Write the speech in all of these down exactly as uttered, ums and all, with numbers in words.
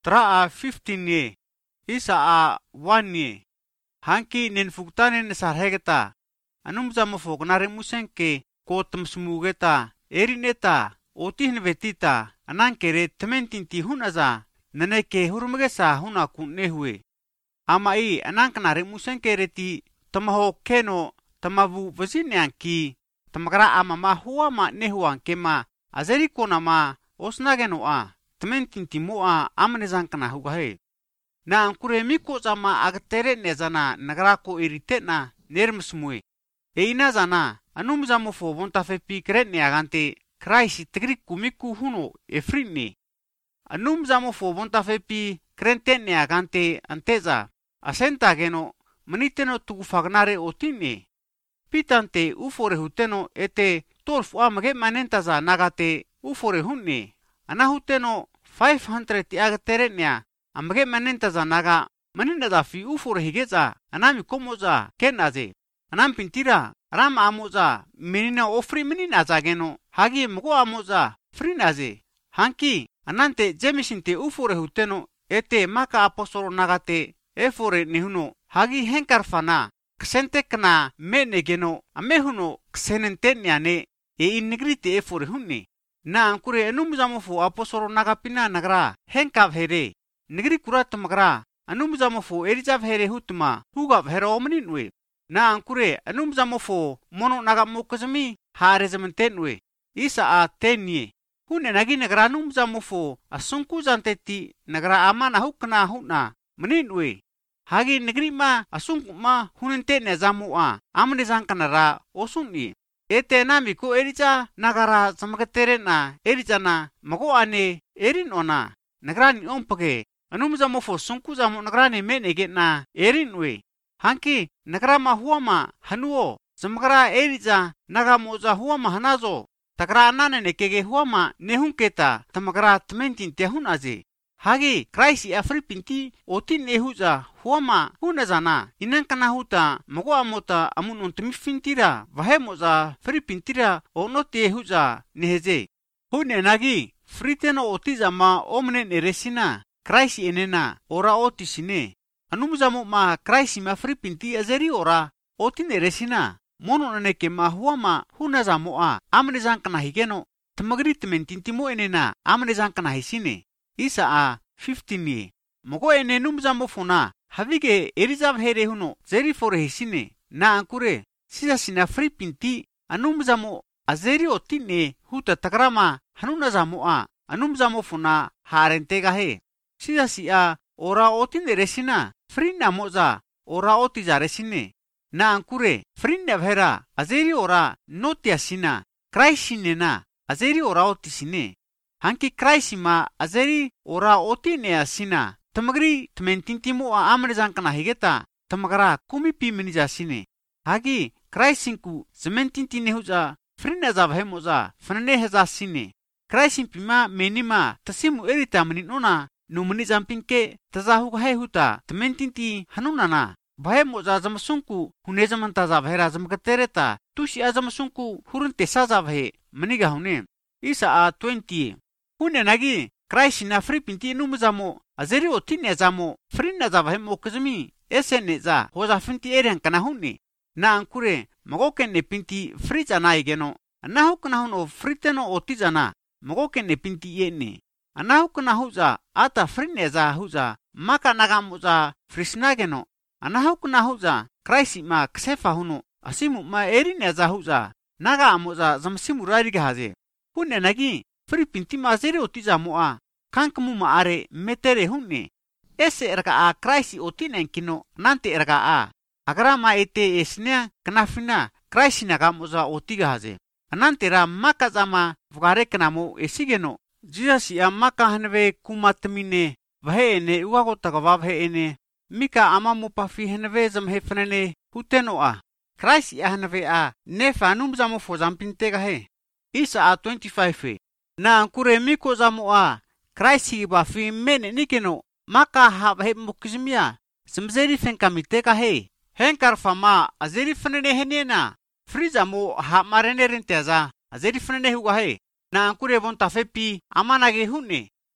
Tra a fifteen ye. Isa a one ye. Hanki nen fuktane ne sarhegeta. Anum zamo fognare musenke ko tamsmugeta. Erineta. Otihin vetita. Anankere tementinti hunaza. Naneke hurmugesa huna kunehue. Ama i anankanare musenkereti tamaho keno tamavu vazinyanki. Tamakara ama ma huwa ma nehuan kema. Azeri kona ma osnageno a. Tementinti moa amnezankana hugahe. Na ankure miko zama agtere nezana nagrako iritena nermsmue. E ina zana anum zamo fo bontafe pikretne agante kraisi tigriku miku huno efrinne. Anum zamo fo bontafe pi krentene agante anteza. Asenta geno maniteno tugufagnare otine. Pitante ufore huteno ete tolfu amage manentaza nagate ufore hunne. Anahuteno five hundred agaterenea amage manentaza naga maninada fi ufore higeza anami komoza kenaze. Anam pintira rama amoza menina ofri menina zageno hagi mgo amoza frinaze. Hanki anante jemisinte ufore huteno ete maka apostolo nagate efore nehuno hagi henkarfana ksentekna menegeno amehuno ksenenteniane e innegrite efore hunne. Na ankure enumzamofu apostolo nagapina nagra henkav here negri kurat magra anumzamofu erijav here hutma hugav here omninwe. Na ankure enumzamofu mono nagamukazmi harezementenwe. Isa a tenye hunne nagi nagra anumzamofu asunkuzanteti nagra amana hukna huna meninwe. Hagi negeri ma asungku ma hunentene zamua amne zangkanara osunni. Ete nami ko erija nagara samaketerena erijana mago ane erin ona nagrani ompage anum zamofo sungku zamu nagrani menege na erinwe. Hanki nagrama huama hanuo samagara erija nagamoza huama hanazo tagra anane nekege huama nehunketa tamagara tmentin tehunaze. Hagi kraisi afripinti otin ehuza huama hunazana inankana huta mago amota amun ontmifintira vahemoza fripintira onoti ehuza neheze. Hune nagi friteno otiza ma omne neresina kraisi enena ora otisine. Anumzamo ma kraisi ma fripinti azeri ora otin neresina. Mono naneke ma huama hunazamoa amne zankana higeno tamagrit mentintimo enena amne zankana hisine. Isa a fifteen ye. Mogo ene numzamo funa havige erizav here huno zeri fore hisine. Na ankure sisa sina fripinti anumzamo azeri otine huta takrama hanunazamo a anumzamo funa harentega he. Sisa siya ora otine resina frina moza ora otiza resine. Na ankure frina vhera azeri ora notia sina kraisine na azeri ora otisine. Hanki kraisima azeri ora otinea sina. Tamagri tmentintimo a amne zankana higeta tamagara kumi pi menija sine. Hagi kraisinku zementintine huza frina za vhemoza fanane heza sine. Kraisimpima menima tasimu erita meninona no menizampinke tazahu hai huta tmentinti hanunana. Vhemoza zamasunku hunezamanta za vhera zamkatereta tushi azamasunku hurunte saza vhe meniga hune. Isa a twenty. Hune nagi kraisi na fripinti numzamo azeri otine zamo frina za vahemo kazmi esene za hoza finti erian kana hunne. Na ankure magokenne pinti friza na igeno anahukna huno friteno otizana magokenne pinti yenne anahukna huza ata frine za huza maka nagamuza frisnageno anahukna huza kraisi ma ksefa huno asimu ma erine za huza naga amuza zamsimu rariga haze. Hune nagi fripinti mazere otiza moa kankamu maare metere hunne. Ese erga a kraisi otinen kino nante erga a agra ma ete esnea knafina kraisi nagamoza otiga haze. Anante ra maka zama vgare knamo esigeno jizasi a maka hanve kumatmine vahene uagotaka vavhene mika amamu pafi henve zamhe fnene huteno a kraisi a hanve a nefa numzamo fozampintega he. Isa a twenty-five. Na ankure miko zamoa kraisi ba fi mene nikeno maka ha he mukizmia semzeri fenkamiteka he henkar fama azeri fnene henena frizamo ha marene renteza azeri fnene huga he. Na ankure bon tafepi amanage hunne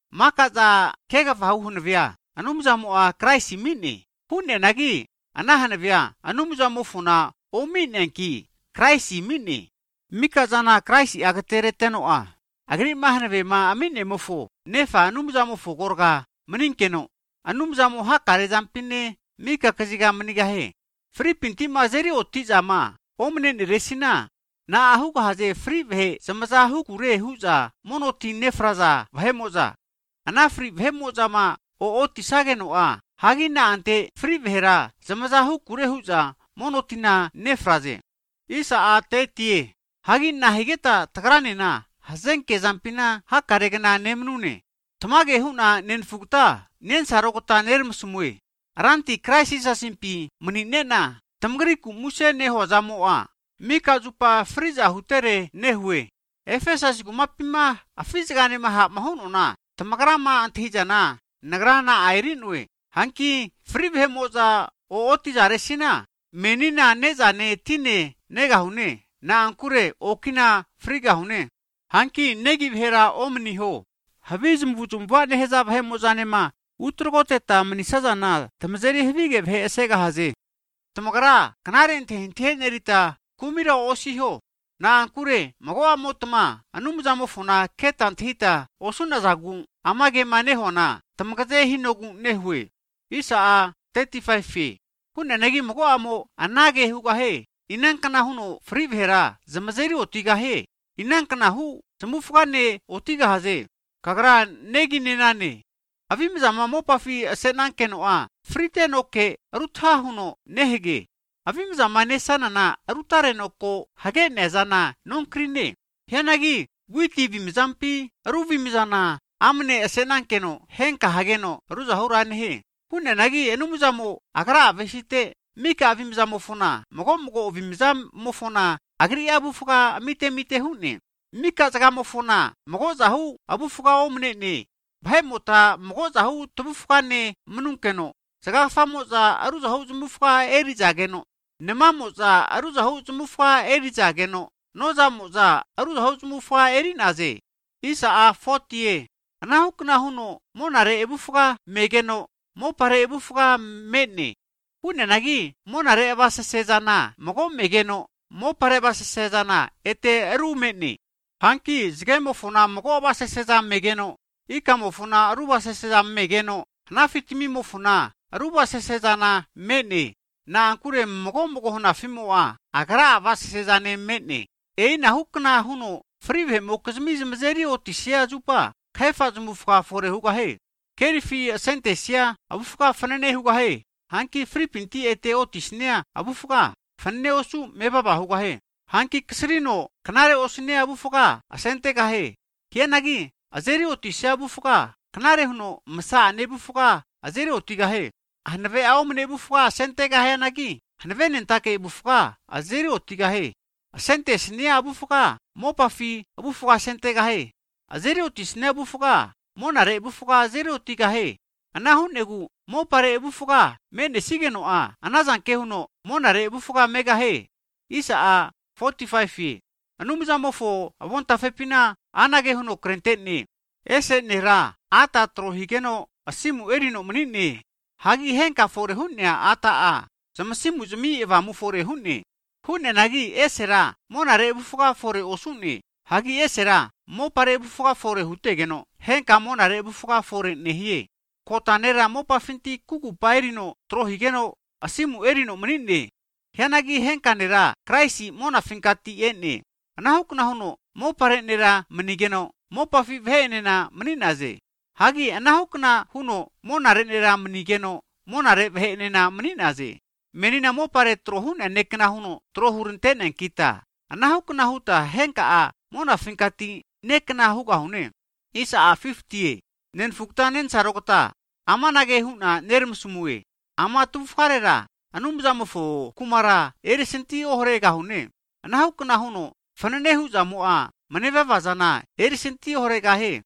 maka za kega fahuhun via anumza mo a Christ mini hunne nagi anahan via anumza mo funa o minenki Christ mini mika zana Christ agatere teno a agri mahna ve ma amine mo fo nefa anumza mo fo gorga meninkeno anumza mo hakare zampine mika kaziga maniga he free pinti mazeri otti zama omne ni resina na ahu ka haje free ve samaza hu kure huza monoti nefraza vhemoza ana free vhemoza ma o otti sageno a hagina ante free vehera samaza hu kure huza monotina nefraze isa a tetie hagina higeta tagrani hazenke zampina hakaregna nemnune tamage huna nenfugta nen sarokota nermsumwe aranti crisis asimpi muninena tamgri ku muse ne hozamoa mika zupa friza hutere nehwe efesas kumapima afizgane maha mahununa tamagrama antihijana nagrana airinwe hanki fribhe moza o otizaresina menina nezane tine negahune na ankure okina frigahune hanki negivhera omni ho habizm butumwa neheza bhe mozane ma utrogote ta manisazana tamzeri hvige bhe esega haze tamagra kanarente hinte nerita kumira osiho na ankure magoa motma anumzamo funa ketanthita osuna zagu amage mane hona tamgaze hinogu nehwe isa a thirty-five fe hunne negi magoa mo anage huga he inankana huno free bhera zamazeri otiga he inankana hu samufgane otiga haze kagra negi nenane avim zama mo pafi senankeno a frite noke rutha huno nehge avim zama nesanana rutare noko hage nezana nonkrine henagi witi bimzampi ruvimzana amne senankeno henka hageno ruza hurane he hunne nagi enumzamo agra aveshite mika avimzamo funa mogomogo ovimzam mofuna agri abufuka mite mite hunne mika zagamo funa mogoza hu abufuka omne ne bhai mota mogoza hu tubufuka ne mununkeno zaga famoza aruza hu zumufuka eri jageno nema moza aruza hu zumufuka eri jageno noza moza aruza hu zumufuka eri naze isa a forty anahukna huno monare ebufuka megeno mo pare ebufuka menne hunne nagi monare ebasa sezana mogo megeno mo pare basa sezana ete eru menne hanki zgemo funa mogo basa seza megeno ikamo funa aruba seza megeno na fitimi mo funa aruba sezana menne na ankure mogo mogo huna fimoa agra basa sezane menne e na hukna huno frive mo kazmizm zeri otisia jupa khefa zumufuka fore huga he kerifi sentesia abufuka fanane huga he hanki free pinti ete otisnea abufuka fanne osu mebaba huga he hanki kisrino kanare osne abufuka asente ga he kienagi azeri otisia abufuka kanare huno masa nebufuka azeri otiga he hanve aum nebufuka asente ga he nagi hanve nentake bufuka azeri otiga he asente sne abufuka mopafi abufuka asente ga he azeri otisne abufuka monare abufuka azeri otiga he anahunegu mo pare ebufuka mene sigeno a anazanke huno monare ebufuka mega he isa a forty-five ye anumizamo fo avonta fepina anage huno krentene ese nera ata trohigeno asimu erino menine hagi henka fore hunnya ata a samasimu zumi eva mu fore hunne hunne nagi esera monare ebufuka fore osune hagi esera mo pare ebufuka fore hutegeno henka monare ebufuka fore nehie kotanera mo pafinti kuku pairino trohigeno asimu erino menine henagi henkanera kraisi mona finkati ene anahukna huno mo parenera menigeno mo pafi vhenena meninaze hagi anahukna huno monarenera menigeno monare vhenena meninaze menina mo pare trohun enekna huno trohurntenen kita anahukna huta henka a mona finkati nekna huga hune isa a fifty nen fuktanen sarokota ama nage huna nermsumue ama tufarera anumzamofo kumara erisenti ohorega hune anahukna huno fanane huzamoa maneva vazana erisenti ohorega he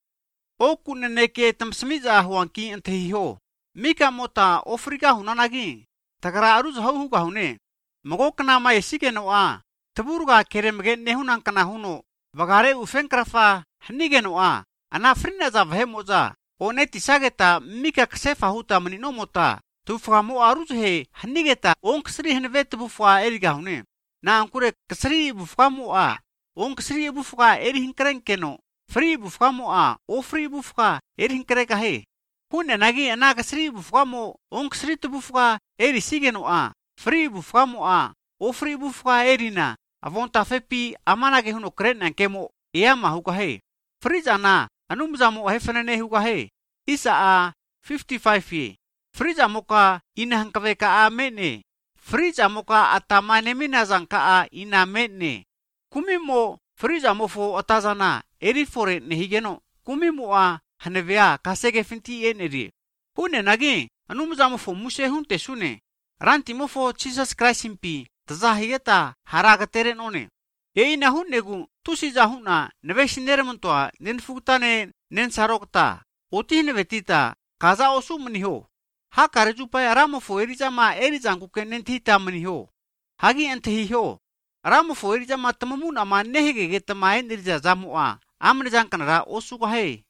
okuneneke tamsmiza huanki antehiho mika mota ofriga hunanagi tagara aruz hauhuga hune magokna ma esigeno a taburga keremge nehunankana huno bagare ufenkrafa hanigeno a ana frina za vhemoza O neti sageta mika ksefa huta maninomota. Tufra mo aruz he hanigeta on ksri henvet bufwa eriga hune. Na ankure ksri bufwa mo a. On ksri bufwa eri hinkrenkeno. Free bufwa mo a. O free bufwa eri hinkreka he. Hune nagi ana ksri bufwa mo on ksri bufwa eri sigeno a. Free bufwa mo a. O free bufwa erina. Avonta fepi amana ke huno kren ankemo. Iama huka he. Free jana anumza mo hefenene huka he. Isa a fifty-five ye. Frija moka ina hankaveka a mene. Frija moka atamane minazanka a ina mene. Kumimo frija mofo otazana eri fore nehigeno. Kumimo a hanevea kasege finti eneri. Hune nagi anumza mofo muse hunte sune. Ranti mofo Jesus Christ impi tazahigeta haragateren one. E ina hunnegu tusiza huna neveshinere montoa nenfutane nensarokta. Otihne vetita kaza osu mniho. Ha karejupai aramofo erizama erizangu kenentita mniho. Hagi antehiho. Aramofo erizama tamamun ama nehege getama eniriza zamua. Amne jankanara osu kahe.